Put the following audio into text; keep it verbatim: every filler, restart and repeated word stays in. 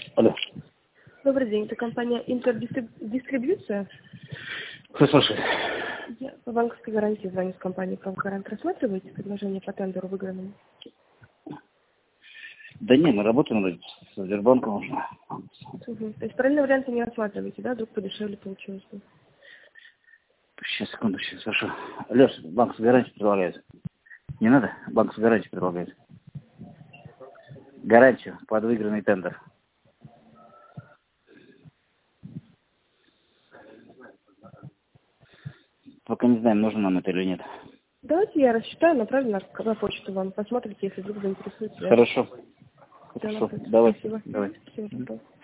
Алло. Добрый день, это компания Интердистрибьюция. Кто слушает? Я по банковской гарантии звоню с компании «Правгарант». Рассматриваете предложение по тендеру выигранному? Да не, мы работаем с Сбербанком уже. Угу. То есть параллельные варианты не рассматриваете, да? Вдруг подешевле получилось бы. Сейчас, секунду, сейчас, хорошо. Леш, банковская гарантия предлагает. Не надо? Банковская гарантия предлагает. Гарантию под выигранный тендер. Пока не знаем, нужно нам это или нет. Давайте я рассчитаю, направлю на, на почту вам. Посмотрите, если вдруг заинтересует. Хорошо. Все, Хорошо. Давай. Спасибо. Давай. Спасибо.